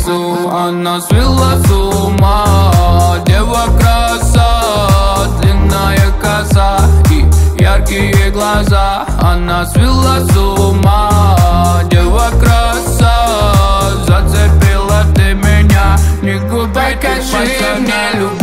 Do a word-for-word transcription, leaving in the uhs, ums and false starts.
лесу, она свела с ума. Дева краса, длинная коса и яркие глаза. Она свела с ума. Дева краса, зацепила ты меня. Не губай, кажи мне любовь.